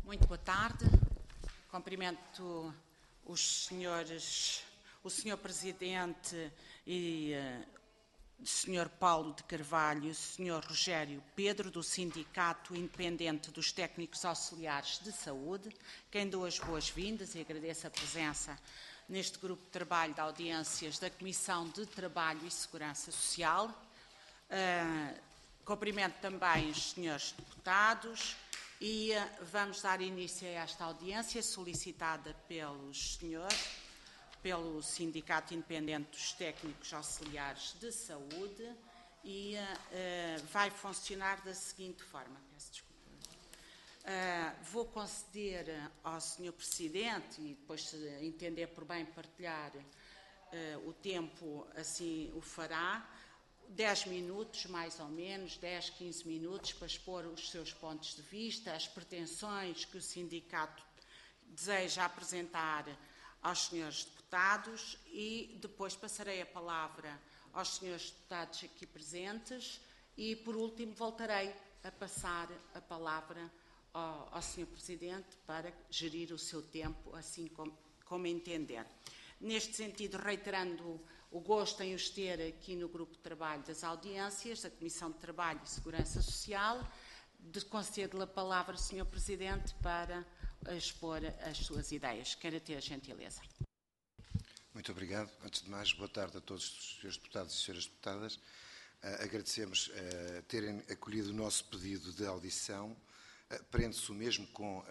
Muito boa tarde. Cumprimento os senhores, o Sr. Presidente e o Sr. Paulo de Carvalho e o Sr. Rogério Pedro, do Sindicato Independente dos Técnicos Auxiliares de Saúde, quem dou as boas-vindas e agradeço a presença neste grupo de trabalho de audiências da Comissão de Trabalho e Segurança Social. Cumprimento também os senhores deputados e vamos dar início a esta audiência solicitada pelos senhores, pelo Sindicato Independente dos Técnicos Auxiliares de Saúde e vai funcionar da seguinte forma. Peço desculpa. Vou conceder ao Sr. Presidente, e depois, se entender por bem partilhar o tempo, assim o fará, 10 minutos, mais ou menos, 10, 15 minutos, para expor os seus pontos de vista, as pretensões que o sindicato deseja apresentar aos senhores deputados e depois passarei a palavra aos senhores deputados aqui presentes e, por último, voltarei a passar a palavra ao Sr. Presidente para gerir o seu tempo, assim como entender. Neste sentido, reiterando o gosto em os ter aqui no Grupo de Trabalho das Audiências, da Comissão de Trabalho e Segurança Social, concedo-lhe a palavra, Sr. Presidente, para expor as suas ideias. Quero ter a gentileza. Muito obrigado. Antes de mais, boa tarde a todos os senhores deputados e senhoras deputadas. Agradecemos terem acolhido o nosso pedido de audição. Prende-se o mesmo com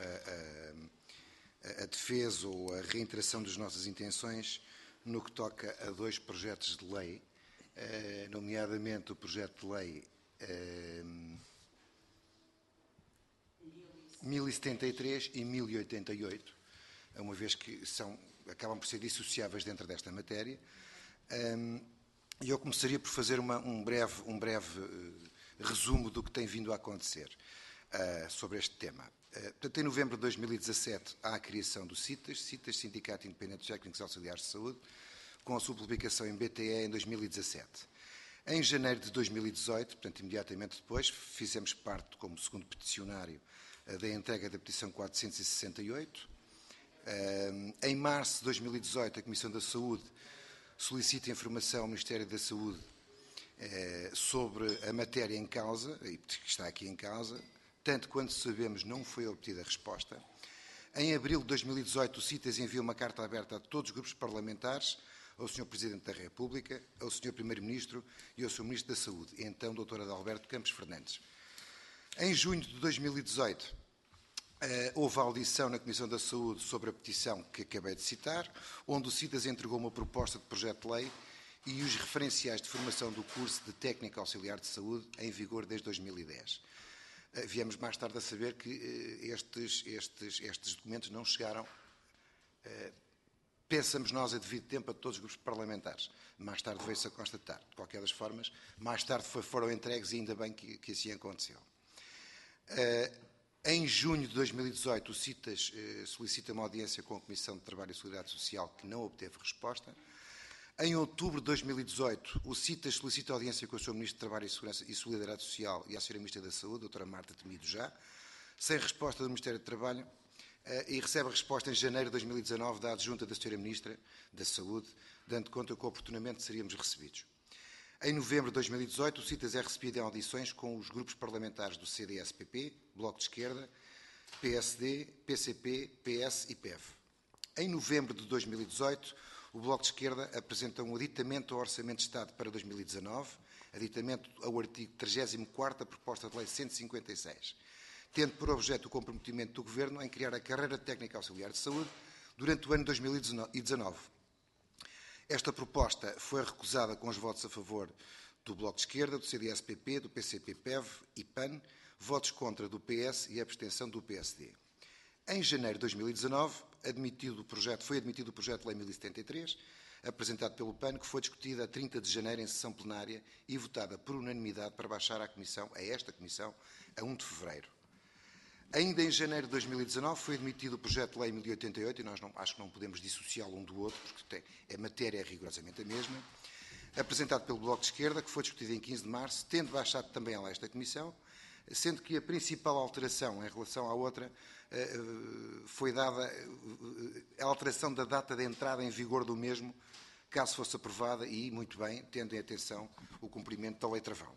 a defesa ou a reiteração das nossas intenções no que toca a dois projetos de lei, nomeadamente o projeto de lei 1073 e 1088, uma vez que acabam por ser dissociáveis dentro desta matéria. E eu começaria por fazer um breve resumo do que tem vindo a acontecer sobre este tema. Portanto, em novembro de 2017 há a criação do CITAS, Sindicato Independente dos Técnicos Auxiliares de Saúde, com a sua publicação em BTE em 2017. Em janeiro de 2018, portanto, imediatamente depois, fizemos parte, como segundo peticionário, da entrega da petição 468. Em março de 2018, a Comissão da Saúde solicita informação ao Ministério da Saúde sobre a matéria em causa, e que está aqui em causa. Tanto quanto sabemos, não foi obtida resposta. Em abril de 2018, o CITAS enviou uma carta aberta a todos os grupos parlamentares, ao Sr. Presidente da República, ao Sr. Primeiro-Ministro e ao Sr. Ministro da Saúde, então Dr. Adalberto Campos Fernandes. Em junho de 2018, houve a audição na Comissão da Saúde sobre a petição que acabei de citar, onde o CITAS entregou uma proposta de projeto de lei e os referenciais de formação do curso de Técnico Auxiliar de Saúde em vigor desde 2010. Viemos mais tarde a saber que estes documentos não chegaram, pensamos nós, a devido tempo a todos os grupos parlamentares. Mais tarde veio-se a constatar. De qualquer das formas, mais tarde foram entregues e ainda bem que assim aconteceu. Em junho de 2018, o CITAS solicita uma audiência com a Comissão de Trabalho e Seguridade Social, que não obteve resposta. Em outubro de 2018, o CITAS solicita audiência com o Sr. Ministro de Trabalho e Segurança e Solidariedade Social e a Sra. Ministra da Saúde, a Dra. Marta Temido Já, sem resposta do Ministério do Trabalho, e recebe a resposta em janeiro de 2019 da adjunta da Sra. Ministra da Saúde, dando conta que oportunamente seríamos recebidos. Em novembro de 2018, o CITAS é recebido em audições com os grupos parlamentares do CDS-PP, Bloco de Esquerda, PSD, PCP, PS e PEV. Em novembro de 2018, o Bloco de Esquerda apresenta um aditamento ao Orçamento de Estado para 2019, aditamento ao artigo 34º da Proposta de Lei 156, tendo por objeto o comprometimento do Governo em criar a carreira técnica auxiliar de saúde durante o ano 2019. Esta proposta foi recusada com os votos a favor do Bloco de Esquerda, do CDS-PP, do PCP-PEV e PAN, votos contra do PS e abstenção do PSD. Em janeiro de 2019, foi admitido o projeto de Lei 1073, apresentado pelo PAN, que foi discutido a 30 de janeiro em sessão plenária e votada por unanimidade para baixar a esta Comissão, a 1 de fevereiro. Ainda em janeiro de 2019 foi admitido o projeto de Lei 1088, e nós acho que não podemos dissociá-lo um do outro, porque a matéria é rigorosamente a mesma, apresentado pelo Bloco de Esquerda, que foi discutido em 15 de março, tendo baixado também ela esta Comissão. sendo que a principal alteração em relação à outra foi dada a alteração da data de entrada em vigor do mesmo, caso fosse aprovada, e, muito bem, tendo em atenção o cumprimento da Lei Travão.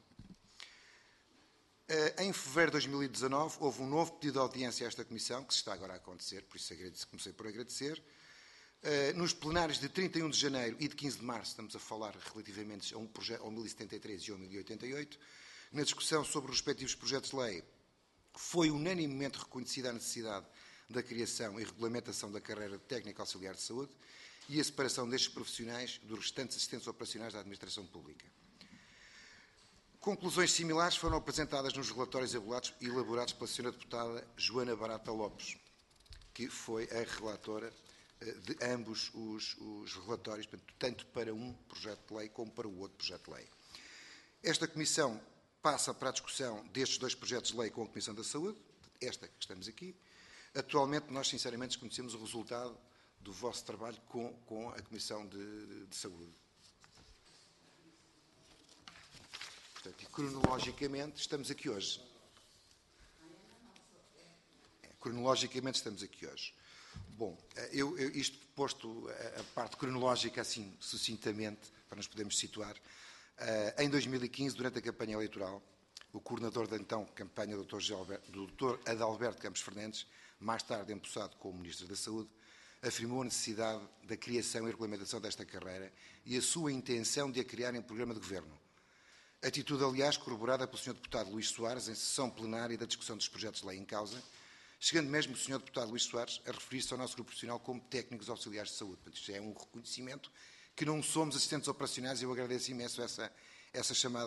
Em fevereiro de 2019, houve um novo pedido de audiência a esta Comissão, que se está agora a acontecer, por isso comecei por agradecer. Nos plenários de 31 de janeiro e de 15 de março, estamos a falar relativamente ao 1073 e ao 1088, na discussão sobre os respectivos projetos de lei, foi unanimemente reconhecida a necessidade da criação e regulamentação da carreira de técnico auxiliar de saúde e a separação destes profissionais dos restantes assistentes operacionais da administração pública. Conclusões similares foram apresentadas nos relatórios elaborados pela Sra. Deputada Joana Barata Lopes, que foi a relatora de ambos os relatórios, tanto para um projeto de lei como para o outro projeto de lei. Esta Comissão passa para a discussão destes dois projetos de lei com a Comissão da Saúde, esta que estamos aqui. Atualmente, nós sinceramente desconhecemos o resultado do vosso trabalho com a Comissão de Saúde. Portanto, e cronologicamente estamos aqui hoje. Cronologicamente estamos aqui hoje. Bom, isto posto a parte cronológica assim, sucintamente, para nos podermos situar, em 2015, durante a campanha eleitoral, o coordenador da então campanha, o Dr. Adalberto Campos Fernandes, mais tarde empossado como Ministro da Saúde, afirmou a necessidade da criação e regulamentação desta carreira e a sua intenção de a criar em programa de governo. Atitude, aliás, corroborada pelo Sr. Deputado Luís Soares em sessão plenária da discussão dos projetos de lei em causa, chegando mesmo o Sr. Deputado Luís Soares a referir-se ao nosso grupo profissional como técnicos auxiliares de saúde. Portanto, isto é um reconhecimento que não somos assistentes operacionais e eu agradeço imenso essa chamada,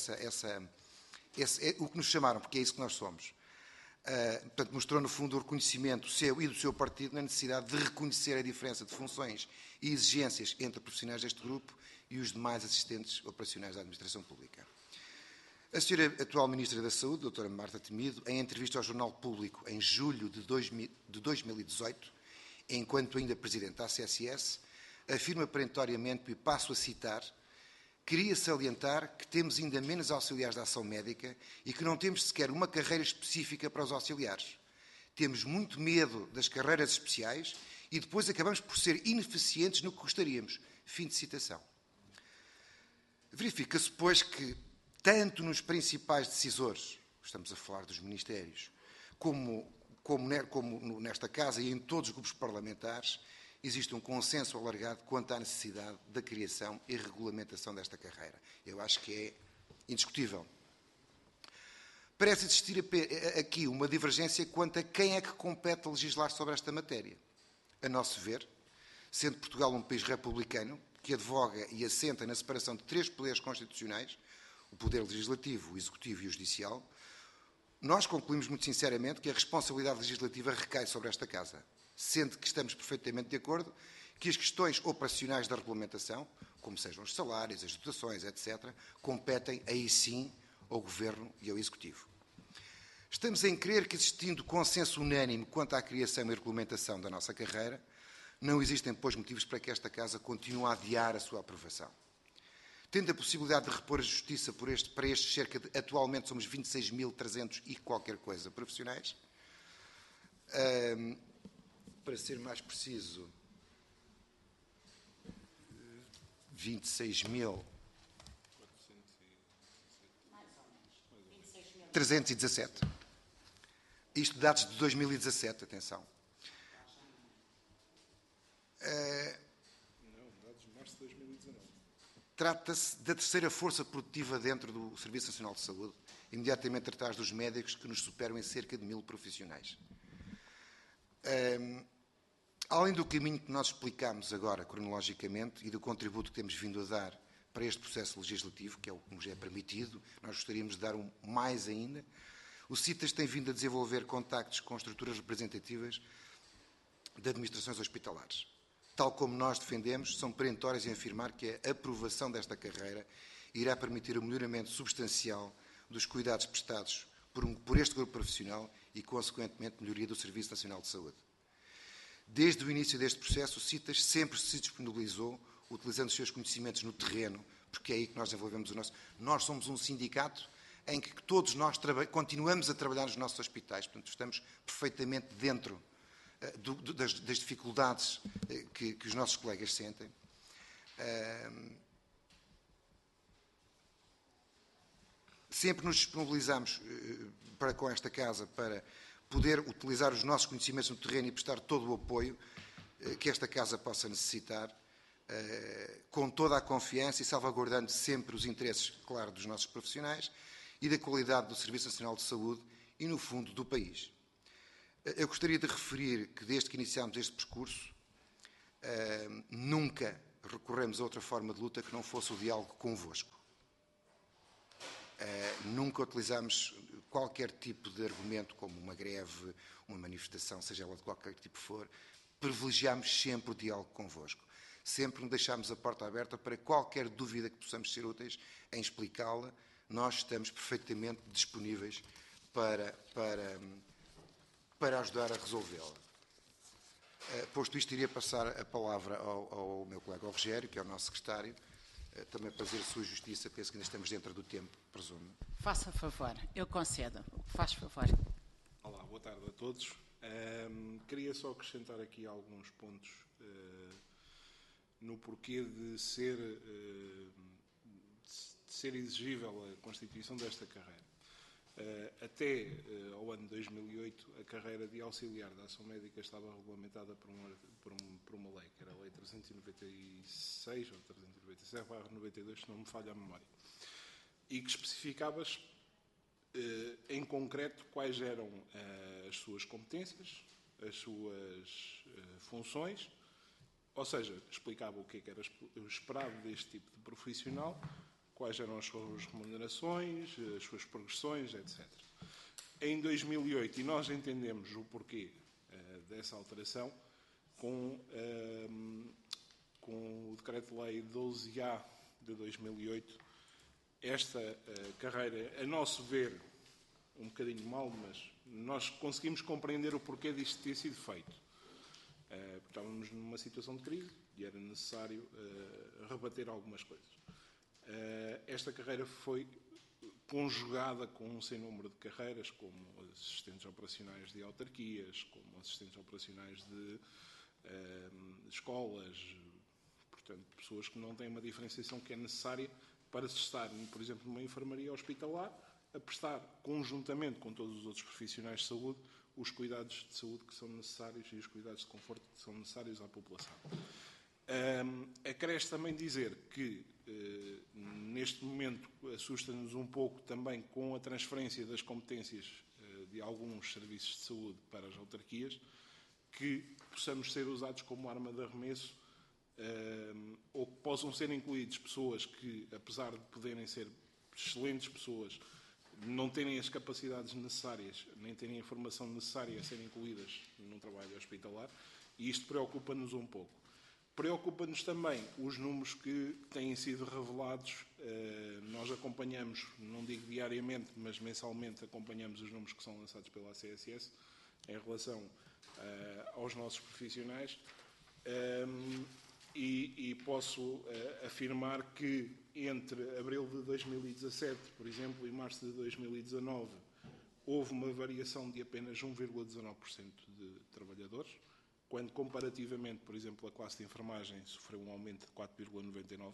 o que nos chamaram, porque é isso que nós somos. Portanto, mostrou no fundo o reconhecimento seu e do seu partido na necessidade de reconhecer a diferença de funções e exigências entre profissionais deste grupo e os demais assistentes operacionais da administração pública. A senhora atual Ministra da Saúde, doutora Marta Temido, em entrevista ao Jornal Público em julho de 2018, enquanto ainda Presidente da ACSS, afirma perentoriamente, e passo a citar, queria salientar que temos ainda menos auxiliares de ação médica e que não temos sequer uma carreira específica para os auxiliares. Temos muito medo das carreiras especiais e depois acabamos por ser ineficientes no que gostaríamos. Fim de citação. Verifica-se, pois, que tanto nos principais decisores, estamos a falar dos ministérios, como nesta Casa e em todos os grupos parlamentares, existe um consenso alargado quanto à necessidade da criação e regulamentação desta carreira. Eu acho que é indiscutível. Parece existir aqui uma divergência quanto a quem é que compete legislar sobre esta matéria. A nosso ver, sendo Portugal um país republicano, que advoga e assenta na separação de três poderes constitucionais, o poder legislativo, o executivo e o judicial, nós concluímos muito sinceramente que a responsabilidade legislativa recai sobre esta Casa, sendo que estamos perfeitamente de acordo que as questões operacionais da regulamentação, como sejam os salários, as dotações, etc., competem aí sim ao Governo e ao Executivo. Estamos em crer que, existindo consenso unânime quanto à criação e regulamentação da nossa carreira, não existem, pois, motivos para que esta Casa continue a adiar a sua aprovação. Tendo a possibilidade de repor a justiça para estes cerca de, atualmente somos 26.300 e qualquer coisa profissionais, para ser mais preciso, 26.317. Isto dados de 2017, atenção. Não, dados de março de 2019. Trata-se da terceira força produtiva dentro do Serviço Nacional de Saúde, imediatamente atrás dos médicos, que nos superam em cerca de 1.000 profissionais. Além do caminho que nós explicámos agora, cronologicamente, e do contributo que temos vindo a dar para este processo legislativo, que é o que nos é permitido, nós gostaríamos de dar mais ainda, o CITAS tem vindo a desenvolver contactos com estruturas representativas de administrações hospitalares. Tal como nós defendemos, são perentórias em afirmar que a aprovação desta carreira irá permitir o melhoramento substancial dos cuidados prestados por este grupo profissional e, consequentemente, melhoria do Serviço Nacional de Saúde. Desde o início deste processo, o CITAS sempre se disponibilizou, utilizando os seus conhecimentos no terreno, porque é aí que nós desenvolvemos o nosso... Nós somos um sindicato em que todos nós continuamos a trabalhar nos nossos hospitais, portanto, estamos perfeitamente dentro das dificuldades que os nossos colegas sentem. Sempre nos disponibilizamos com esta Casa para poder utilizar os nossos conhecimentos no terreno e prestar todo o apoio que esta Casa possa necessitar, com toda a confiança e salvaguardando sempre os interesses, claro, dos nossos profissionais e da qualidade do Serviço Nacional de Saúde e, no fundo, do país. Eu gostaria de referir que, desde que iniciámos este percurso, nunca recorremos a outra forma de luta que não fosse o diálogo convosco. Nunca utilizámos qualquer tipo de argumento, como uma greve, uma manifestação, seja ela de qualquer tipo for. Privilegiámos sempre o diálogo convosco. Sempre nos deixámos a porta aberta para qualquer dúvida que possamos ser úteis em explicá-la. Nós estamos perfeitamente disponíveis para ajudar a resolvê-la. Posto isto, iria passar a palavra ao meu colega Rogério, que é o nosso secretário, também para fazer a sua justiça. Penso que ainda estamos dentro do tempo, presumo. Faça favor, eu concedo. Faz favor. Olá, boa tarde a todos. Queria só acrescentar aqui alguns pontos no porquê de ser exigível a constituição desta carreira. Até ao ano 2008, a carreira de auxiliar da ação médica estava regulamentada por uma lei, que era a Lei 396 ou 397/92, se não me falha a memória, e que especificava em concreto quais eram as suas competências, as suas funções, ou seja, explicava o que era esperado deste tipo de profissional, quais eram as suas remunerações, as suas progressões, etc. Em 2008, e nós entendemos o porquê dessa alteração, com o Decreto-Lei 12A de 2008, esta carreira, a nosso ver, um bocadinho mal, mas nós conseguimos compreender o porquê disto ter sido feito. Estávamos numa situação de crise e era necessário rebater algumas coisas. Esta carreira foi conjugada com um sem número de carreiras, como assistentes operacionais de autarquias, como assistentes operacionais de escolas, portanto, pessoas que não têm uma diferenciação que é necessária para se estar, por exemplo, numa enfermaria hospitalar, a prestar, conjuntamente com todos os outros profissionais de saúde, os cuidados de saúde que são necessários e os cuidados de conforto que são necessários à população. Acresce também dizer que, neste momento, assusta-nos um pouco também com a transferência das competências de alguns serviços de saúde para as autarquias, que possamos ser usados como arma de arremesso, ou que possam ser incluídos pessoas que, apesar de poderem ser excelentes pessoas, não terem as capacidades necessárias, nem terem a formação necessária a serem incluídas num trabalho hospitalar, e isto preocupa-nos um pouco. Preocupa-nos também os números que têm sido revelados. Nós acompanhamos, não digo diariamente, mas mensalmente acompanhamos os números que são lançados pela ACSS em relação aos nossos profissionais, e posso afirmar que entre abril de 2017, por exemplo, e março de 2019, houve uma variação de apenas 1,19% de trabalhadores, quando comparativamente, por exemplo, a classe de enfermagem sofreu um aumento de 4,99%.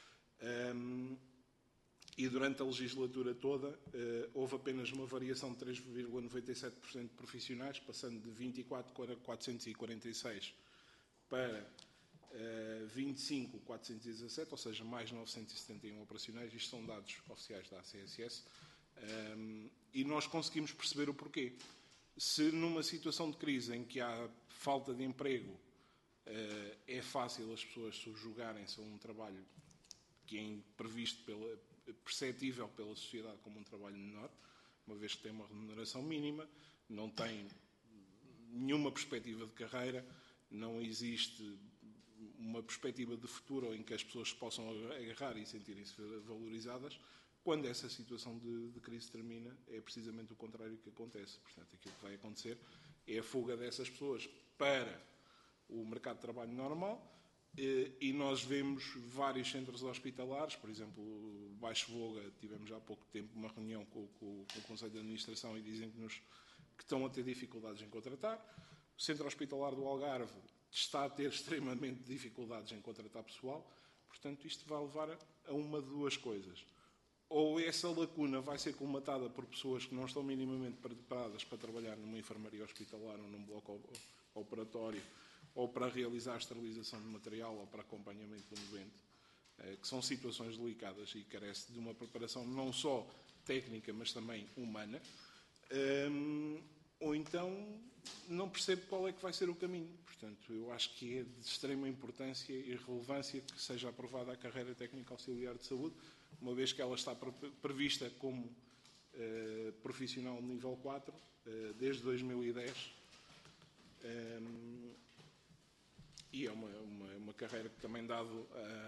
E durante a legislatura toda houve apenas uma variação de 3,97% de profissionais, passando de 24.446 para 25.417, ou seja, mais 971 operacionais. Isto são dados oficiais da ACSS. E nós conseguimos perceber o porquê. Se numa situação de crise em que há falta de emprego, é fácil as pessoas subjugarem-se a um trabalho que é previsto, perceptível pela sociedade como um trabalho menor, uma vez que tem uma remuneração mínima, não tem nenhuma perspectiva de carreira, não existe uma perspectiva de futuro em que as pessoas se possam agarrar e sentirem-se valorizadas. Quando essa situação de crise termina, é precisamente o contrário que acontece. Portanto, aquilo que vai acontecer é a fuga dessas pessoas para o mercado de trabalho normal, E nós vemos vários centros hospitalares, por exemplo, Baixo Voga, tivemos há pouco tempo uma reunião com o Conselho de Administração e dizem-nos que estão a ter dificuldades em contratar. O Centro Hospitalar do Algarve está a ter extremamente dificuldades em contratar pessoal. Portanto, isto vai levar a uma de duas coisas. Ou essa lacuna vai ser colmatada por pessoas que não estão minimamente preparadas para trabalhar numa enfermaria hospitalar ou num bloco operatório, ou para realizar a esterilização de material ou para acompanhamento do doente, que são situações delicadas e carece de uma preparação não só técnica, mas também humana. Ou então não percebo qual é que vai ser o caminho. Portanto, eu acho que é de extrema importância e relevância que seja aprovada a carreira técnica auxiliar de saúde, uma vez que ela está prevista como profissional nível 4 desde 2010. E é uma carreira que também, dado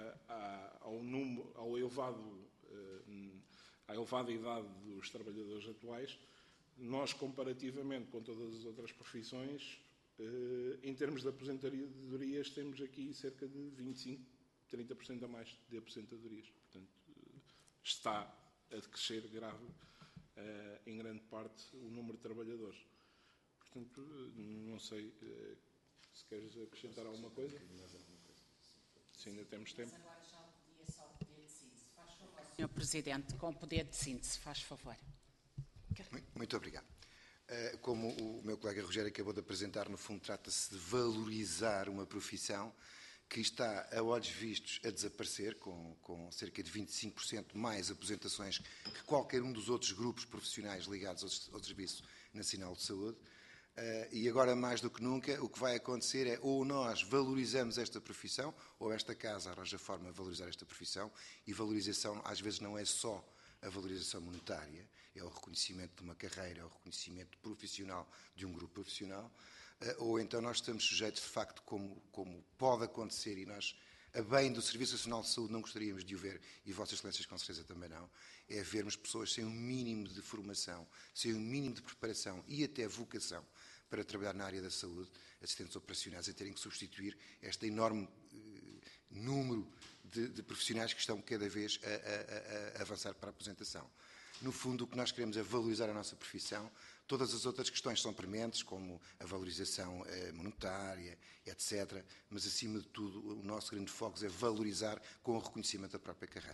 à elevada idade dos trabalhadores atuais, nós, comparativamente com todas as outras profissões, em termos de aposentadorias, temos aqui cerca de 25, 30% a mais de aposentadorias. Portanto, está a decrescer grave, em grande parte, o número de trabalhadores. Portanto, não sei se queres acrescentar alguma coisa. Se ainda temos tempo. Mas agora já podia só poder de síntese. Faz favor, Sr. Presidente, com poder de síntese, faz favor. Muito obrigado. Como o meu colega Rogério acabou de apresentar, no fundo trata-se de valorizar uma profissão que está, a olhos vistos, a desaparecer, com cerca de 25% mais aposentações que qualquer um dos outros grupos profissionais ligados ao Serviço Nacional de Saúde. E agora, mais do que nunca, o que vai acontecer é ou nós valorizamos esta profissão, ou esta Casa arranja forma de valorizar esta profissão, e valorização às vezes não é só a valorização monetária, é o reconhecimento de uma carreira, é o reconhecimento profissional de um grupo profissional, ou então nós estamos sujeitos, de facto, como pode acontecer, e nós, a bem do Serviço Nacional de Saúde, não gostaríamos de o ver, e Vossas Excelências com certeza também não, é vermos pessoas sem um mínimo de formação, sem um mínimo de preparação e até vocação para trabalhar na área da saúde, assistentes operacionais, a terem que substituir este enorme número de profissionais que estão cada vez a avançar para a aposentação. No fundo, o que nós queremos é valorizar a nossa profissão. Todas as outras questões são prementes, como a valorização monetária, etc. Mas, acima de tudo, o nosso grande foco é valorizar com o reconhecimento da própria carreira.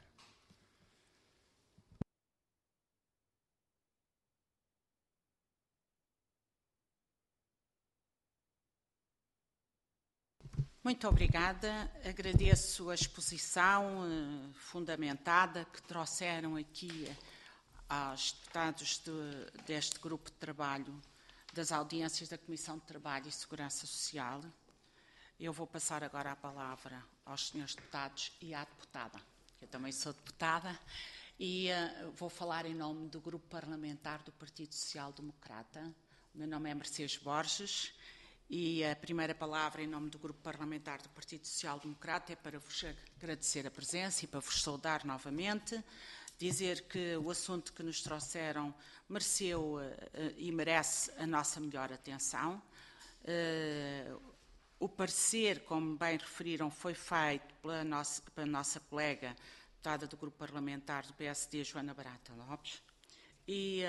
Muito obrigada. Agradeço a exposição fundamentada que trouxeram aqui aos deputados deste grupo de trabalho das audiências da Comissão de Trabalho e Segurança Social. Eu vou passar agora a palavra aos senhores deputados e à deputada. Eu também sou deputada e vou falar em nome do Grupo Parlamentar do Partido Social Democrata. O meu nome é Mercedes Borges. E a primeira palavra em nome do Grupo Parlamentar do Partido Social Democrata é para vos agradecer a presença e para vos saudar novamente, dizer que o assunto que nos trouxeram mereceu e merece a nossa melhor atenção. O parecer, como bem referiram, foi feito pela nossa colega, deputada do Grupo Parlamentar do PSD, Joana Barata Lopes, e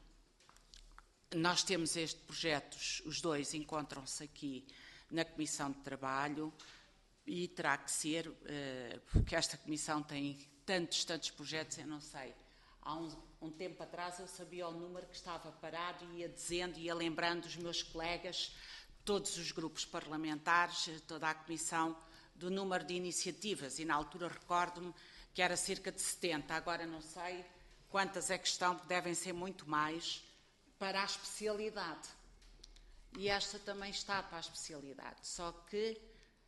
nós temos este projeto, os dois encontram-se aqui na Comissão de Trabalho e terá que ser, porque esta Comissão tem tantos projetos, eu não sei. Há um tempo atrás eu sabia o número que estava parado e ia dizendo, ia lembrando os meus colegas, todos os grupos parlamentares, toda a Comissão, do número de iniciativas e na altura recordo-me que era cerca de 70, agora não sei quantas é que estão, porque devem ser muito mais, para a especialidade. E esta também está para a especialidade. Só que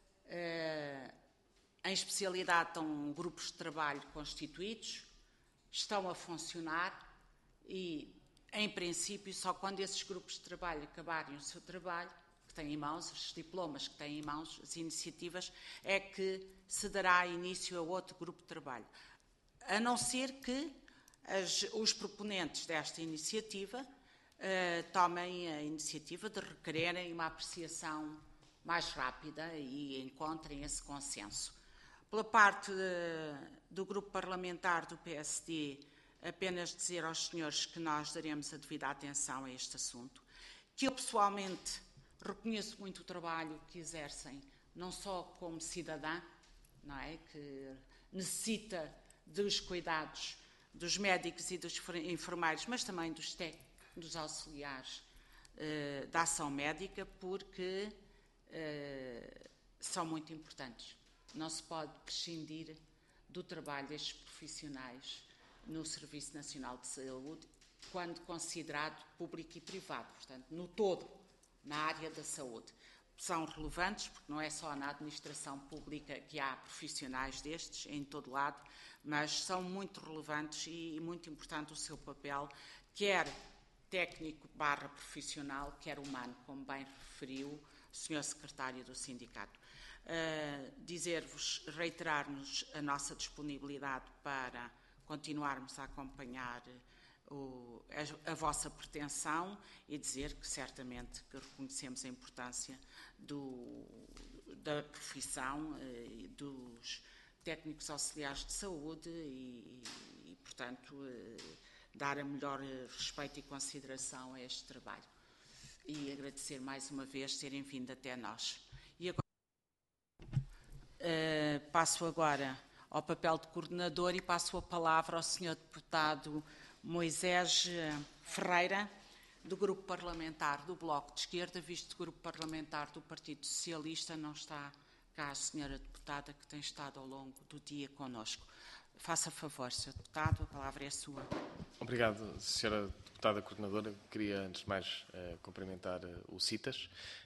em especialidade estão grupos de trabalho constituídos, estão a funcionar e, em princípio, só quando esses grupos de trabalho acabarem o seu trabalho, que têm em mãos, os diplomas que têm em mãos, as iniciativas, é que se dará início a outro grupo de trabalho. A não ser que os proponentes desta iniciativa tomem a iniciativa de requererem uma apreciação mais rápida e encontrem esse consenso. Pela parte do grupo parlamentar do PSD, apenas dizer aos senhores que nós daremos a devida atenção a este assunto, que eu pessoalmente reconheço muito o trabalho que exercem, não só como cidadã, não é, que necessita dos cuidados dos médicos e dos enfermeiros, mas também dos técnicos, dos auxiliares da ação médica, porque são muito importantes. Não se pode prescindir do trabalho destes profissionais no Serviço Nacional de Saúde, quando considerado público e privado, portanto, no todo, na área da saúde. São relevantes, porque não é só na administração pública que há profissionais destes, em todo lado, mas são muito relevantes e muito importante o seu papel, quer técnico / profissional, quer humano, como bem referiu o Sr. Secretário do Sindicato. Dizer-vos, reiterar-nos a nossa disponibilidade para continuarmos a acompanhar a vossa pretensão e dizer que certamente que reconhecemos a importância da profissão dos técnicos auxiliares de saúde e portanto, dar a melhor respeito e consideração a este trabalho. E agradecer mais uma vez terem vindo até nós. E agora, passo agora ao papel de coordenador e passo a palavra ao Sr. Deputado Moisés Ferreira, do Grupo Parlamentar do Bloco de Esquerda, visto que o Grupo Parlamentar do Partido Socialista não está cá a Sra. Deputada, que tem estado ao longo do dia connosco. Faça favor, Sr. Deputado, a palavra é sua. Obrigado, Sra. Deputada Coordenadora. Queria, antes de mais, cumprimentar o CITAS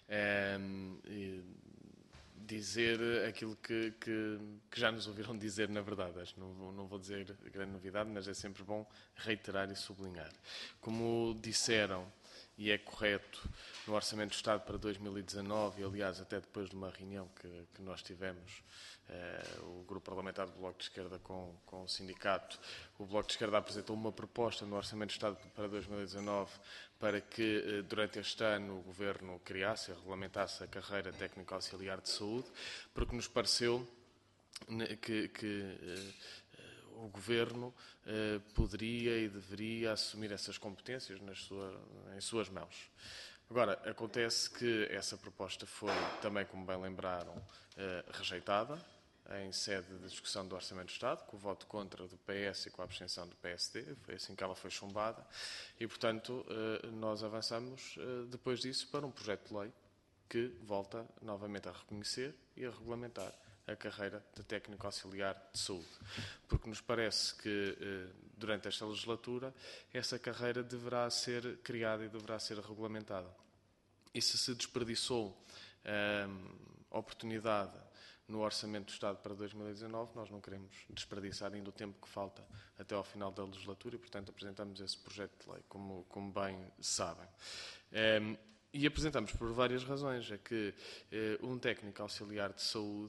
e dizer aquilo que já nos ouviram dizer, na verdade. Acho que não vou dizer grande novidade, mas é sempre bom reiterar e sublinhar. Como disseram, e é correto, no Orçamento do Estado para 2019, e aliás até depois de uma reunião que nós tivemos, o Grupo Parlamentar do Bloco de Esquerda com o Sindicato, o Bloco de Esquerda apresentou uma proposta no Orçamento do Estado para 2019 para que durante este ano o Governo criasse e regulamentasse a carreira técnico-auxiliar de saúde, porque nos pareceu que o Governo poderia e deveria assumir essas competências em suas mãos. Agora, acontece que essa proposta foi, também como bem lembraram, rejeitada em sede de discussão do Orçamento do Estado, com o voto contra do PS e com a abstenção do PSD. Foi assim que ela foi chumbada e, portanto, nós avançamos depois disso para um projeto de lei que volta novamente a reconhecer e a regulamentar a carreira de técnico auxiliar de saúde, porque nos parece que durante esta legislatura essa carreira deverá ser criada e deverá ser regulamentada. E se desperdiçou a oportunidade no Orçamento do Estado para 2019, nós não queremos desperdiçar ainda o tempo que falta até ao final da legislatura e, portanto, apresentamos esse projeto de lei, como bem sabem. E apresentamos por várias razões. É que um técnico auxiliar de saúde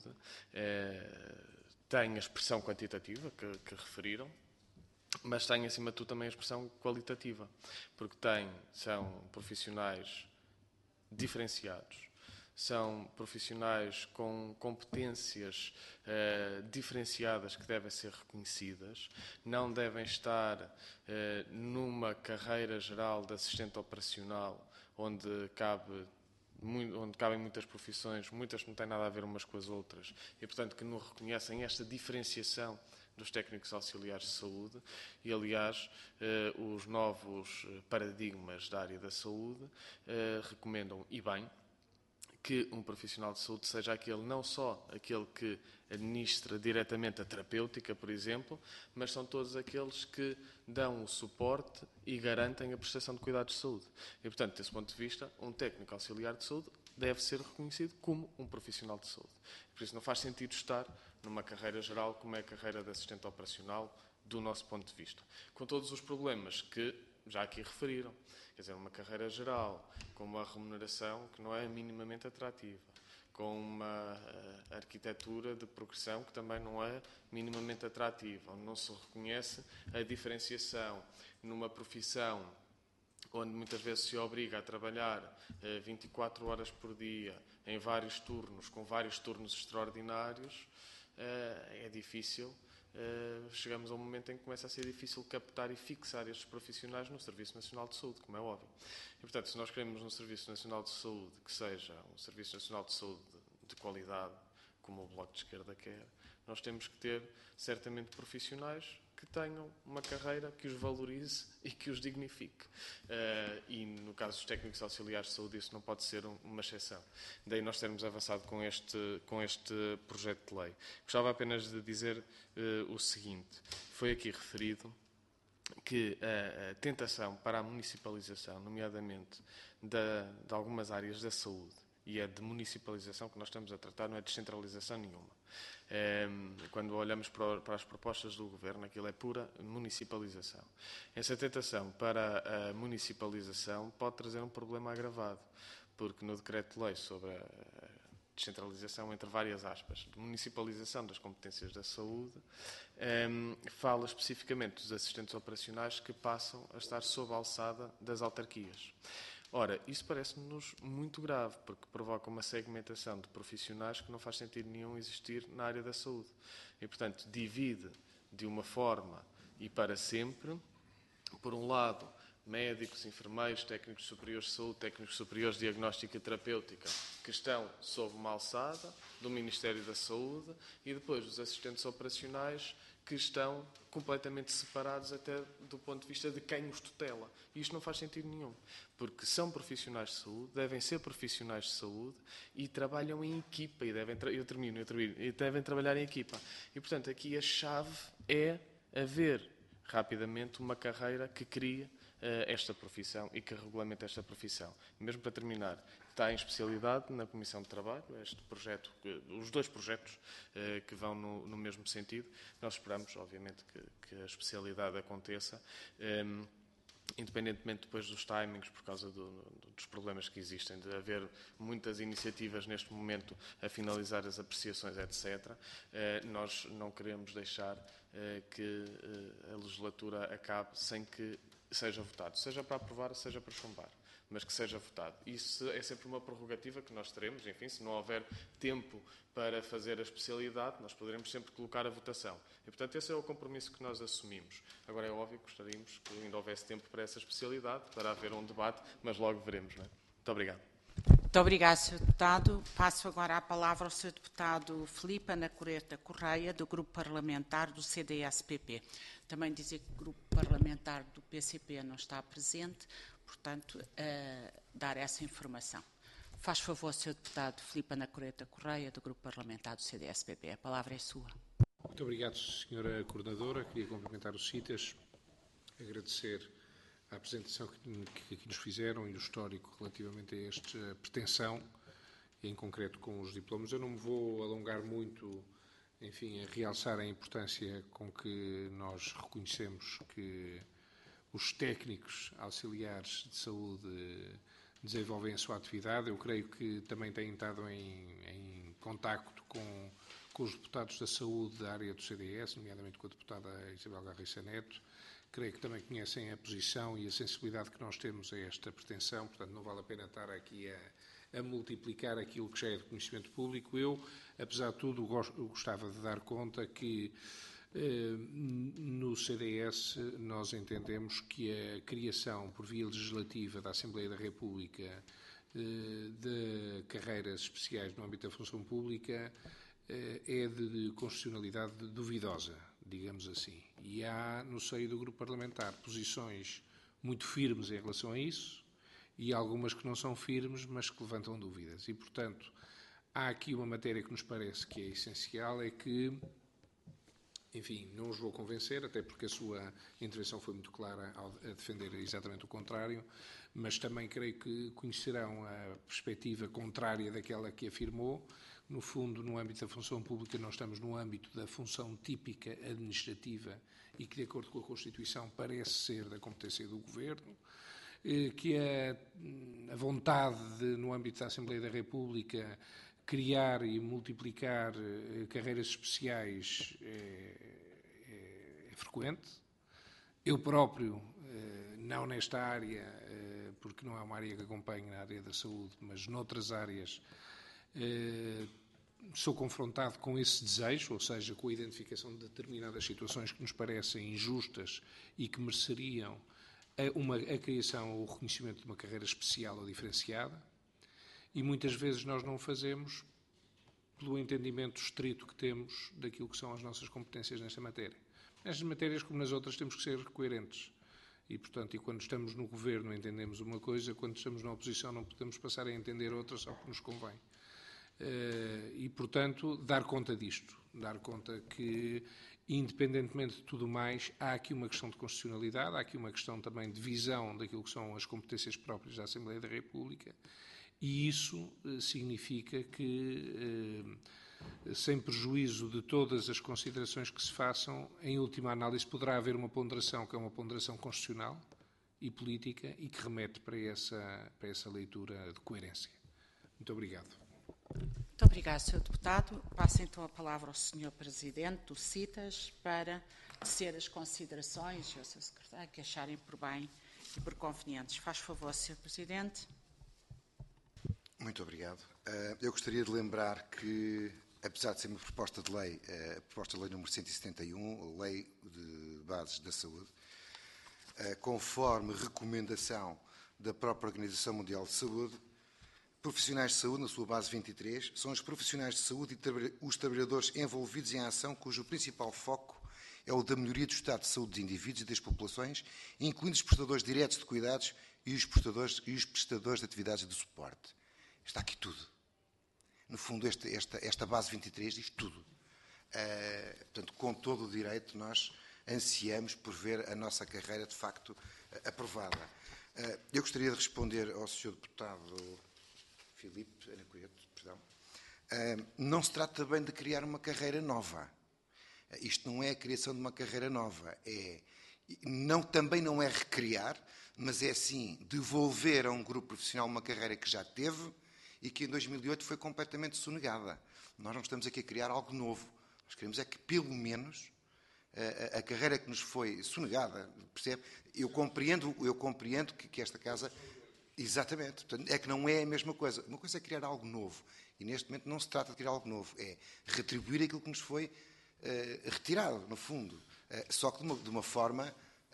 tem a expressão quantitativa que referiram, mas tem, acima de tudo, também a expressão qualitativa, porque são profissionais diferenciados, são profissionais com competências diferenciadas que devem ser reconhecidas, não devem estar numa carreira geral de assistente operacional, onde cabem muitas profissões, muitas que não têm nada a ver umas com as outras, e, portanto, que não reconhecem esta diferenciação dos técnicos auxiliares de saúde. E, aliás, os novos paradigmas da área da saúde recomendam, e bem, que um profissional de saúde seja não só aquele que administra diretamente a terapêutica, por exemplo, mas são todos aqueles que dão o suporte e garantem a prestação de cuidados de saúde. E, portanto, desse ponto de vista, um técnico auxiliar de saúde deve ser reconhecido como um profissional de saúde. Por isso não faz sentido estar numa carreira geral como é a carreira de assistente operacional, do nosso ponto de vista, com todos os problemas que já aqui referiram. Quer dizer, uma carreira geral, com uma remuneração que não é minimamente atrativa, com uma arquitetura de progressão que também não é minimamente atrativa, onde não se reconhece a diferenciação numa profissão onde muitas vezes se obriga a trabalhar 24 horas por dia, em vários turnos, com vários turnos extraordinários, é difícil. Chegamos a um momento em que começa a ser difícil captar e fixar estes profissionais no Serviço Nacional de Saúde, como é óbvio. E, portanto, se nós queremos um Serviço Nacional de Saúde que seja um Serviço Nacional de Saúde de qualidade, como o Bloco de Esquerda quer, nós temos que ter, certamente, profissionais que tenham uma carreira que os valorize e que os dignifique. E, no caso dos técnicos auxiliares de saúde, isso não pode ser uma exceção. Daí nós termos avançado com este projeto de lei. Gostava apenas de dizer o seguinte. Foi aqui referido que a tentação para a municipalização, nomeadamente de algumas áreas da saúde, e é de municipalização que nós estamos a tratar, não é de descentralização nenhuma. Quando olhamos para as propostas do Governo, aquilo é pura municipalização. Essa tentação para a municipalização pode trazer um problema agravado, porque no Decreto-Lei sobre a descentralização, entre várias aspas, de municipalização das competências da saúde, fala especificamente dos assistentes operacionais que passam a estar sob a alçada das autarquias. Ora, isso parece-nos muito grave, porque provoca uma segmentação de profissionais que não faz sentido nenhum existir na área da saúde. E, portanto, divide de uma forma e para sempre, por um lado, médicos, enfermeiros, técnicos superiores de saúde, técnicos superiores de diagnóstica e terapêutica, que estão sob uma alçada do Ministério da Saúde, e depois os assistentes operacionais, que estão completamente separados até do ponto de vista de quem os tutela. E isto não faz sentido nenhum, porque são profissionais de saúde, devem ser profissionais de saúde e trabalham em equipa, e devem trabalhar em equipa. E, portanto, aqui a chave é haver rapidamente uma carreira que crie esta profissão e que regulamente esta profissão. Mesmo para terminar, está em especialidade na Comissão de Trabalho, este projeto, os dois projetos que vão no mesmo sentido. Nós esperamos, obviamente, que a especialidade aconteça, independentemente depois dos timings, por causa dos problemas que existem, de haver muitas iniciativas neste momento a finalizar as apreciações, etc. Nós não queremos deixar que a legislatura acabe sem que seja votado, seja para aprovar, seja para chumbar, mas que seja votado. Isso é sempre uma prerrogativa que nós teremos. Enfim, se não houver tempo para fazer a especialidade, nós poderemos sempre colocar a votação. E, portanto, esse é o compromisso que nós assumimos. Agora, é óbvio que gostaríamos que ainda houvesse tempo para essa especialidade, para haver um debate, mas logo veremos, não é? Muito obrigado. Muito obrigado, Sr. Deputado. Passo agora a palavra ao Sr. Deputado Filipe Anacoreta Correia, do Grupo Parlamentar do CDS-PP. Também dizer que o Grupo Parlamentar do PCP não está presente, portanto, dar essa informação. Faz favor, Sr. Deputado Filipe Anacoreta Correia, do Grupo Parlamentar do CDS-PP. A palavra é sua. Muito obrigado, Sra. Coordenadora. Queria cumprimentar os CITES, agradecer a apresentação que aqui nos fizeram e o histórico relativamente a esta pretensão, em concreto com os diplomas. Eu não me vou alongar muito, enfim, a realçar a importância com que nós reconhecemos que os técnicos auxiliares de saúde desenvolvem a sua atividade. Eu creio que também têm estado em contacto com os deputados da saúde da área do CDS, nomeadamente com a deputada Isabel Garriça Neto. Creio que também conhecem a posição e a sensibilidade que nós temos a esta pretensão, portanto não vale a pena estar aqui a multiplicar aquilo que já é de conhecimento público. Eu, apesar de tudo, gostava de dar conta que no CDS nós entendemos que a criação por via legislativa da Assembleia da República de carreiras especiais no âmbito da função pública é de constitucionalidade duvidosa, digamos assim. E há, no seio do grupo parlamentar, posições muito firmes em relação a isso e algumas que não são firmes, mas que levantam dúvidas. E, portanto, há aqui uma matéria que nos parece que é essencial, é que, enfim, não os vou convencer, até porque a sua intervenção foi muito clara a defender exatamente o contrário, mas também creio que conhecerão a perspectiva contrária daquela que afirmou. No fundo, no âmbito da função pública, nós estamos no âmbito da função típica administrativa e que, de acordo com a Constituição, parece ser da competência do Governo, que a vontade de, no âmbito da Assembleia da República, criar e multiplicar carreiras especiais é frequente. Eu próprio não nesta área, porque não é uma área que acompanho na área da saúde, mas noutras áreas, sou confrontado com esse desejo, ou seja, com a identificação de determinadas situações que nos parecem injustas e que mereceriam a criação ou o reconhecimento de uma carreira especial ou diferenciada, e muitas vezes nós não o fazemos pelo entendimento estrito que temos daquilo que são as nossas competências nesta matéria. Nestas matérias, como nas outras, temos que ser coerentes. E, portanto, quando estamos no governo entendemos uma coisa, quando estamos na oposição não podemos passar a entender outra só porque nos convém. E, portanto, dar conta disto. Dar conta que, independentemente de tudo mais, há aqui uma questão de constitucionalidade, há aqui uma questão também de visão daquilo que são as competências próprias da Assembleia da República, e isso significa que, sem prejuízo de todas as considerações que se façam, em última análise poderá haver uma ponderação que é uma ponderação constitucional e política e que remete para essa leitura de coerência. Muito obrigado. Muito obrigado, Sr. Deputado. Passo então a palavra ao Sr. Presidente do CITAS para tecer as considerações e ao Sr. Secretário que acharem por bem e por convenientes. Faz favor, Sr. Presidente. Muito obrigado. Eu gostaria de lembrar que, apesar de ser uma proposta de lei, a proposta de lei número 171, a Lei de Bases da Saúde, conforme recomendação da própria Organização Mundial de Saúde, profissionais de saúde, na sua base 23, são os profissionais de saúde e os trabalhadores envolvidos em ação cujo principal foco é o da melhoria do estado de saúde dos indivíduos e das populações, incluindo os prestadores diretos de cuidados e os prestadores de atividades de suporte. Está aqui tudo. No fundo, esta base 23 diz tudo. Portanto, com todo o direito, nós ansiamos por ver a nossa carreira, de facto, aprovada. Eu gostaria de responder ao Sr. Deputado Filipe Anacoeto, perdão. Não se trata bem de criar uma carreira nova. Isto não é a criação de uma carreira nova. Também não é recriar, mas é sim devolver a um grupo profissional uma carreira que já teve e que em 2008 foi completamente sonegada. Nós não estamos aqui a criar algo novo. Nós queremos é que, pelo menos, a carreira que nos foi sonegada, percebe? Eu compreendo que esta casa... Exatamente. Portanto, é que não é a mesma coisa. Uma coisa é criar algo novo. E, neste momento, não se trata de criar algo novo. É retribuir aquilo que nos foi retirado, no fundo. Só que de uma forma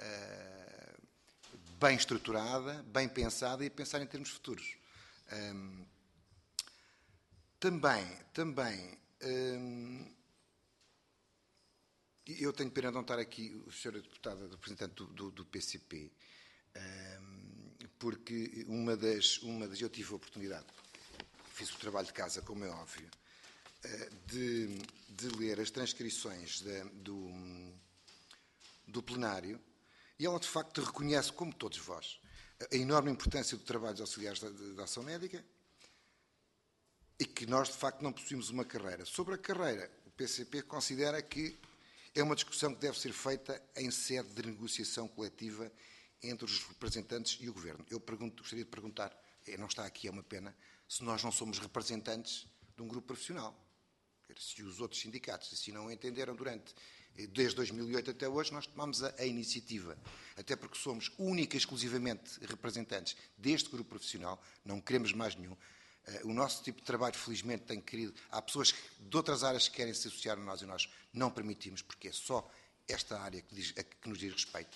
bem estruturada, bem pensada e a pensar em termos futuros. Também, eu tenho pena de não estar aqui, o Sr. Deputado, representante do PCP, porque eu tive a oportunidade, fiz o trabalho de casa, como é óbvio, de ler as transcrições do plenário, e ela, de facto, reconhece, como todos vós, a enorme importância do trabalho dos auxiliares da ação médica, e que nós, de facto, não possuímos uma carreira. Sobre a carreira, o PCP considera que é uma discussão que deve ser feita em sede de negociação coletiva entre os representantes e o Governo. Eu gostaria de perguntar, não está aqui, é uma pena, se nós não somos representantes de um grupo profissional. Se os outros sindicatos assim não entenderam desde 2008 até hoje, nós tomamos a iniciativa. Até porque somos única e exclusivamente representantes deste grupo profissional, não queremos mais nenhum. O nosso tipo de trabalho, felizmente, tem querido... Há pessoas de outras áreas que querem se associar a nós e nós não permitimos, porque é só esta área que nos diz respeito.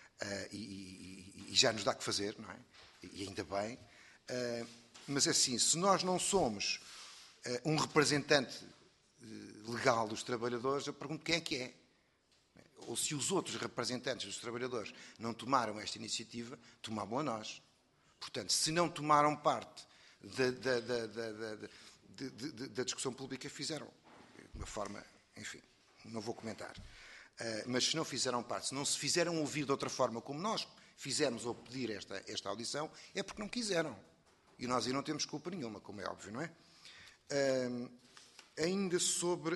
E já nos dá que fazer, não é? E ainda bem. Mas é assim, se nós não somos um representante legal dos trabalhadores, eu pergunto quem é que é. Ou se os outros representantes dos trabalhadores não tomaram esta iniciativa, tomavam a nós. Portanto, se não tomaram parte da discussão pública, fizeram de uma forma, enfim, não vou comentar. Mas se não fizeram parte, se não se fizeram ouvir de outra forma como nós fizemos ao pedir esta audição, é porque não quiseram. E nós aí não temos culpa nenhuma, como é óbvio, não é? Ainda sobre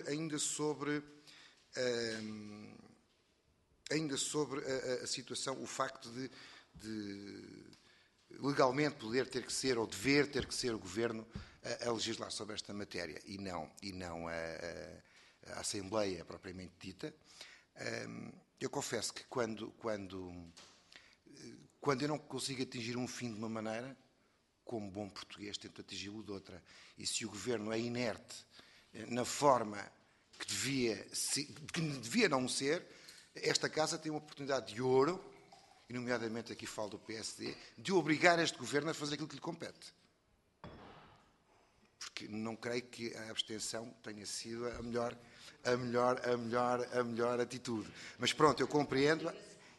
a situação, o facto de legalmente poder ter que ser, ou dever ter que ser o Governo a legislar sobre esta matéria, e não a Assembleia propriamente dita. Eu confesso que quando quando eu não consigo atingir um fim de uma maneira, como bom português tento atingi-lo de outra. E se o Governo é inerte na forma que devia não ser, esta Casa tem uma oportunidade de ouro, e nomeadamente aqui falo do PSD, de obrigar este Governo a fazer aquilo que lhe compete. Porque não creio que a abstenção tenha sido a melhor atitude. Mas pronto, eu compreendo-a,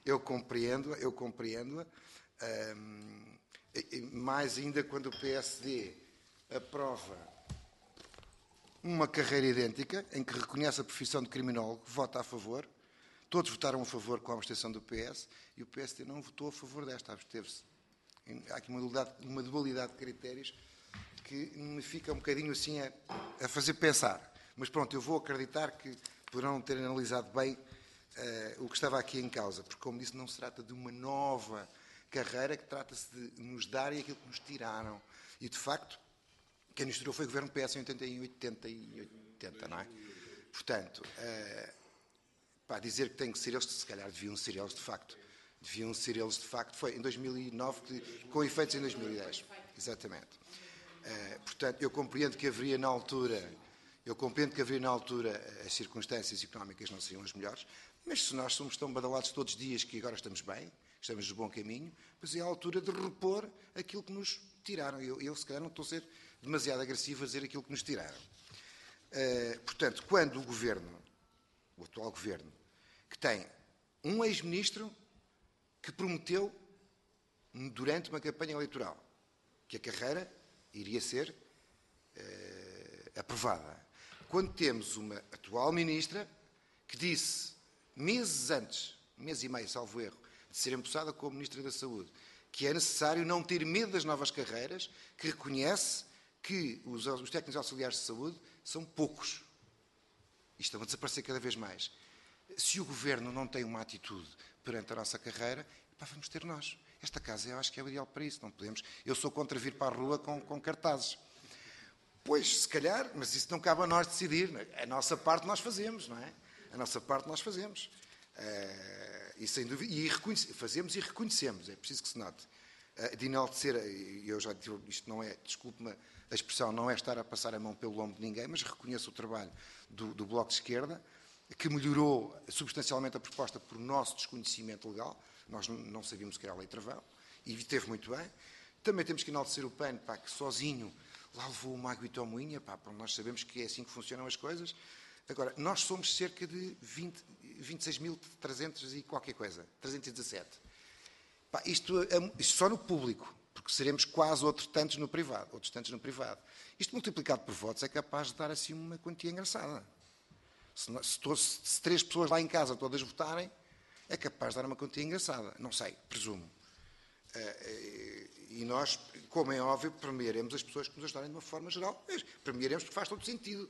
mais ainda quando o PSD aprova uma carreira idêntica, em que reconhece a profissão de criminólogo, vota a favor, todos votaram a favor com a abstenção do PS, e o PSD não votou a favor desta, absteve-se. Há aqui uma dualidade de critérios que me fica um bocadinho assim a fazer pensar. Mas pronto, eu vou acreditar que poderão não ter analisado bem o que estava aqui em causa, porque, como disse, não se trata de uma nova carreira, que trata-se de nos darem aquilo que nos tiraram. E, de facto, quem nos tirou foi o Governo PS em 81, 80 e 80, não é? Portanto, dizer que tem que ser eles, se calhar deviam ser eles de facto. Foi em 2009, com efeitos em 2010. Exatamente. Portanto, eu compreendo que haveria na altura as circunstâncias económicas não seriam as melhores, mas se nós somos tão badalados todos os dias que agora estamos bem, estamos no bom caminho, pois é a altura de repor aquilo que nos tiraram. Eu se calhar não estou a ser demasiado agressivo a dizer aquilo que nos tiraram. Portanto, quando o atual Governo, que tem um ex-ministro que prometeu, durante uma campanha eleitoral, que a carreira iria ser aprovada. Quando temos uma atual ministra que disse, meses antes, mês e meio, salvo erro, de ser empossada como Ministra da Saúde, que é necessário não ter medo das novas carreiras, que reconhece que os técnicos auxiliares de saúde são poucos e estão a desaparecer cada vez mais. Se o Governo não tem uma atitude perante a nossa carreira, vamos ter nós. Esta Casa, eu acho que é o ideal para isso. Não podemos. Eu sou contra vir para a rua com cartazes. Pois, se calhar, mas isso não cabe a nós decidir. A nossa parte nós fazemos, não é? A nossa parte nós fazemos. E sem dúvida, fazemos e reconhecemos, é preciso que se note. De enaltecer, eu já digo, isto não é, desculpe-me, a expressão não é estar a passar a mão pelo lombo de ninguém, mas reconheço o trabalho do Bloco de Esquerda, que melhorou substancialmente a proposta por nosso desconhecimento legal. Nós não sabíamos que era a lei travão, e esteve muito bem. Também temos que enaltecer o PAN, que sozinho lá levou uma água e uma moinha, nós sabemos que é assim que funcionam as coisas. Agora, nós somos cerca de 26.300 e qualquer coisa, 317. Isto só no público, porque seremos quase outros tantos no privado. Isto multiplicado por votos é capaz de dar assim uma quantia engraçada. Se 3 pessoas lá em casa todas votarem, é capaz de dar uma quantia engraçada. Não sei, presumo. E nós, como é óbvio, premiaremos as pessoas que nos ajudarem de uma forma geral. Mas premiaremos porque faz todo sentido.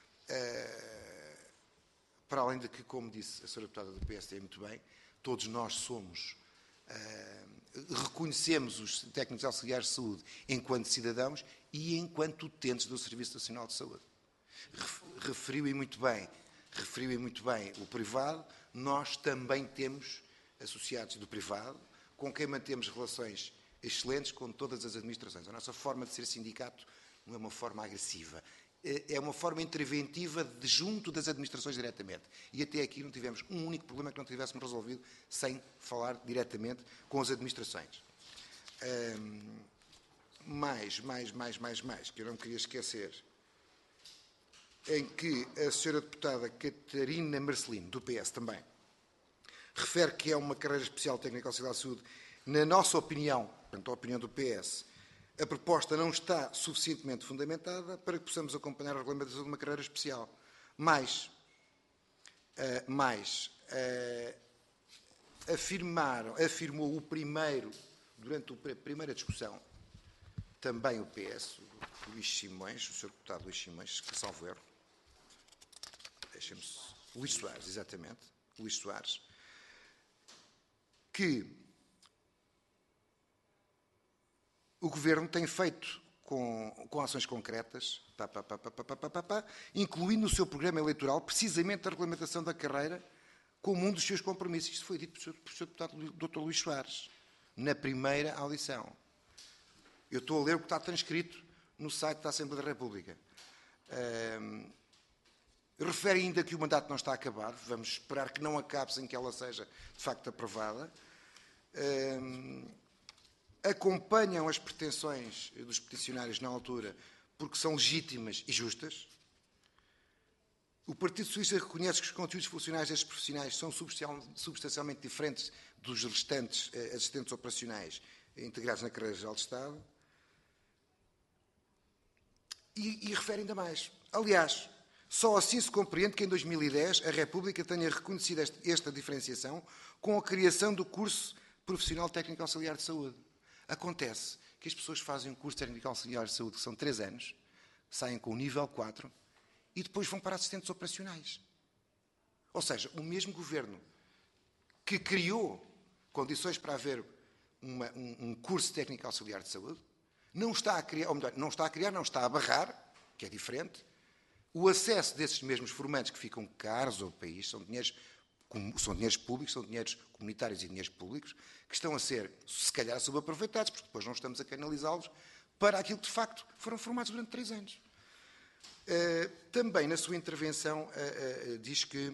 Para além de que, como disse a Sra. Deputada do PSD muito bem, todos nós somos, reconhecemos os técnicos auxiliares de saúde enquanto cidadãos e enquanto utentes do Serviço Nacional de Saúde. Referiu muito bem o privado. Nós também temos associados do privado, com quem mantemos relações excelentes com todas as administrações. A nossa forma de ser sindicato não é uma forma agressiva, é uma forma interventiva de junto das administrações diretamente. E até aqui não tivemos um único problema que não tivéssemos resolvido sem falar diretamente com as administrações. Mais, que eu não queria esquecer, em que a Sra. Deputada Catarina Marcelino, do PS também, refere que é uma carreira especial técnica auxiliar de saúde. Na nossa opinião, portanto, a opinião do PS, a proposta não está suficientemente fundamentada para que possamos acompanhar a regulamentação de uma carreira especial. Afirmou o primeiro, durante a primeira discussão, também o PS, o Sr. Deputado Luís Simões, que salvo erro, Luís Soares, exatamente, Luís Soares, que o Governo tem feito com ações concretas, incluindo no seu programa eleitoral precisamente a regulamentação da carreira como um dos seus compromissos. Isto foi dito pelo Sr. Deputado Dr. Luís Soares, na primeira audição. Eu estou a ler o que está transcrito no site da Assembleia da República. Refere ainda que o mandato não está acabado. Vamos esperar que não acabe sem que ela seja, de facto, aprovada. Acompanham as pretensões dos peticionários na altura porque são legítimas e justas. O Partido Socialista reconhece que os conteúdos funcionais destes profissionais são substancialmente diferentes dos restantes assistentes operacionais integrados na Carreira-Geral de Estado. E refere ainda mais. Aliás, só assim se compreende que em 2010 a República tenha reconhecido esta diferenciação com a criação do curso profissional técnico auxiliar de saúde. Acontece que as pessoas fazem um curso técnico auxiliar de saúde que são 3 anos, saem com o nível 4 e depois vão para assistentes operacionais. Ou seja, o mesmo governo que criou condições para haver um curso técnico auxiliar de saúde não está a criar, ou melhor, não está a barrar, que é diferente, o acesso desses mesmos formantes que ficam caros ao país, são dinheiros públicos, são dinheiros comunitários e dinheiros públicos, que estão a ser, se calhar, subaproveitados, porque depois não estamos a canalizá-los para aquilo que, de facto, foram formados durante 3 anos. Também, na sua intervenção, diz que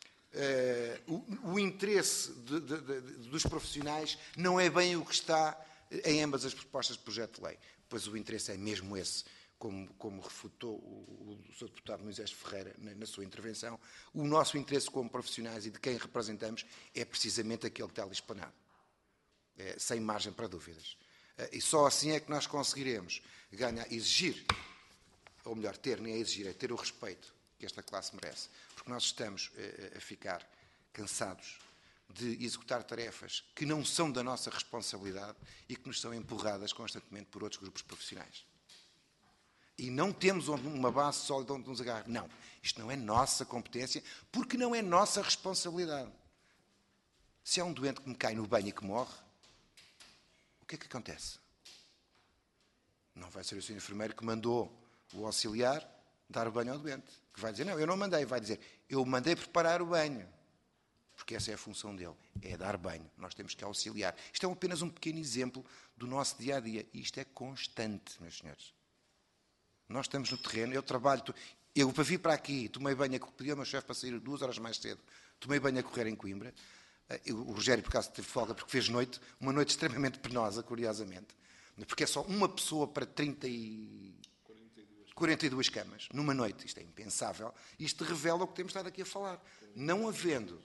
o interesse dos profissionais não é bem o que está em ambas as propostas de projeto de lei, pois o interesse é mesmo esse, como refutou o Sr. Deputado Moisés Ferreira na sua intervenção. O nosso interesse como profissionais e de quem representamos é precisamente aquele que está ali explanado, sem margem para dúvidas. E só assim é que nós conseguiremos exigir, ou melhor, nem é exigir, é ter o respeito que esta classe merece, porque nós estamos a ficar cansados de executar tarefas que não são da nossa responsabilidade e que nos são empurradas constantemente por outros grupos profissionais. E não temos uma base sólida onde nos agarrar. Não, isto não é nossa competência, porque não é nossa responsabilidade. Se há um doente que me cai no banho e que morre, o que é que acontece? Não vai ser o Sr. Enfermeiro que mandou o auxiliar dar o banho ao doente, que vai dizer, não, eu não mandei, vai dizer, eu mandei preparar o banho, porque essa é a função dele, é dar banho, nós temos que auxiliar. Isto é apenas um pequeno exemplo do nosso dia-a-dia, e isto é constante, meus senhores. Nós estamos no terreno, eu trabalho, eu para vir para aqui, tomei banho, pedi ao meu chefe para sair 2 horas mais cedo, tomei banho a correr em Coimbra, o Rogério, por acaso, teve folga porque fez noite, uma noite extremamente penosa, curiosamente, porque é só uma pessoa para 42 camas, numa noite. Isto é impensável. Isto revela o que temos estado aqui a falar. Não havendo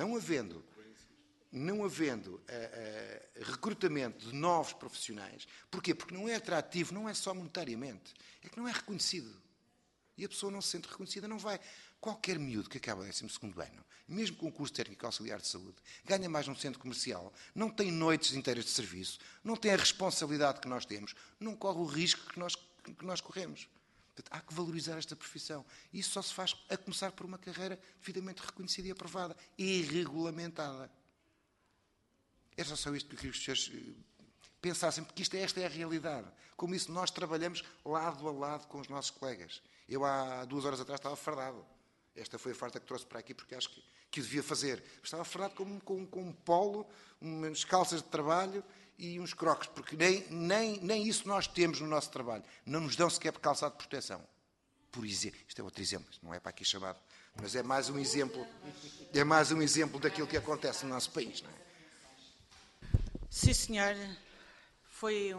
recrutamento de novos profissionais. Porquê? Porque não é atrativo, não é só monetariamente. É que não é reconhecido. E a pessoa não se sente reconhecida, não vai. Qualquer miúdo que acaba o 12º ano, mesmo com o curso técnico auxiliar de saúde, ganha mais num centro comercial, não tem noites inteiras de serviço, não tem a responsabilidade que nós temos, não corre o risco que nós corremos. Portanto, há que valorizar esta profissão. E isso só se faz a começar por uma carreira devidamente reconhecida e aprovada e regulamentada. Era só isto que eu queria que os senhores pensassem, porque esta é a realidade. Como isso, nós trabalhamos lado a lado com os nossos colegas. Eu, há 2 horas atrás, estava fardado. Esta foi a farda que trouxe para aqui, porque acho que o devia fazer. Estava fardado com um polo, umas calças de trabalho e uns croques, porque nem isso nós temos no nosso trabalho. Não nos dão sequer calçado de proteção. Por exemplo, isto é outro exemplo, não é para aqui chamado, mas é mais um exemplo daquilo que acontece no nosso país, não é? Sim, senhor. Foi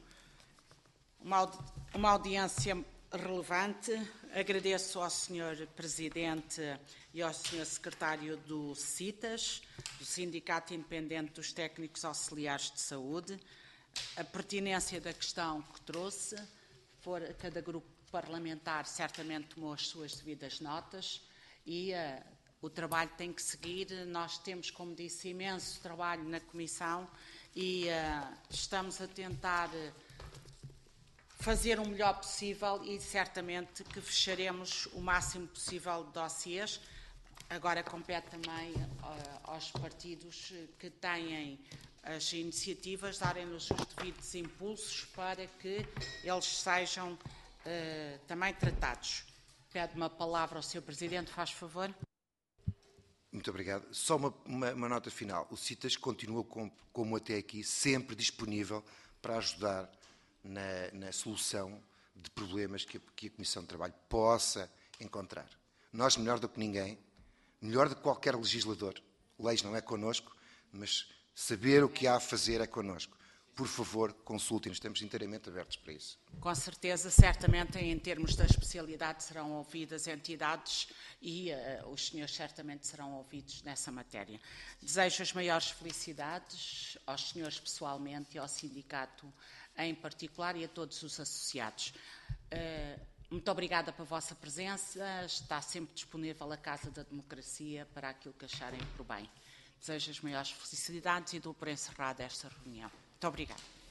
uma audiência relevante. Agradeço ao Sr. Presidente e ao Sr. Secretário do CITAS, do Sindicato Independente dos Técnicos Auxiliares de Saúde, a pertinência da questão que trouxe. Cada grupo parlamentar certamente tomou as suas devidas notas e o trabalho tem que seguir. Nós temos, como disse, imenso trabalho na Comissão e estamos a tentar fazer o melhor possível e certamente que fecharemos o máximo possível de dossiês. Agora compete também aos partidos que têm as iniciativas darem-nos os devidos impulsos para que eles sejam também tratados. Pede uma palavra ao Sr. Presidente, faz favor. Muito obrigado. Só uma nota final. O CITES continua, como até aqui, sempre disponível para ajudar na solução de problemas que a Comissão de Trabalho possa encontrar. Nós, melhor do que ninguém, melhor do que qualquer legislador, leis não é connosco, mas saber o que há a fazer é connosco. Por favor, consultem-nos, estamos inteiramente abertos para isso. Com certeza, certamente, em termos da especialidade, serão ouvidas entidades e os senhores certamente serão ouvidos nessa matéria. Desejo as maiores felicidades aos senhores pessoalmente e ao sindicato em particular e a todos os associados. Muito obrigada pela vossa presença, está sempre disponível a Casa da Democracia para aquilo que acharem por bem. Desejo as maiores felicidades e dou por encerrada esta reunião. Muito obrigada.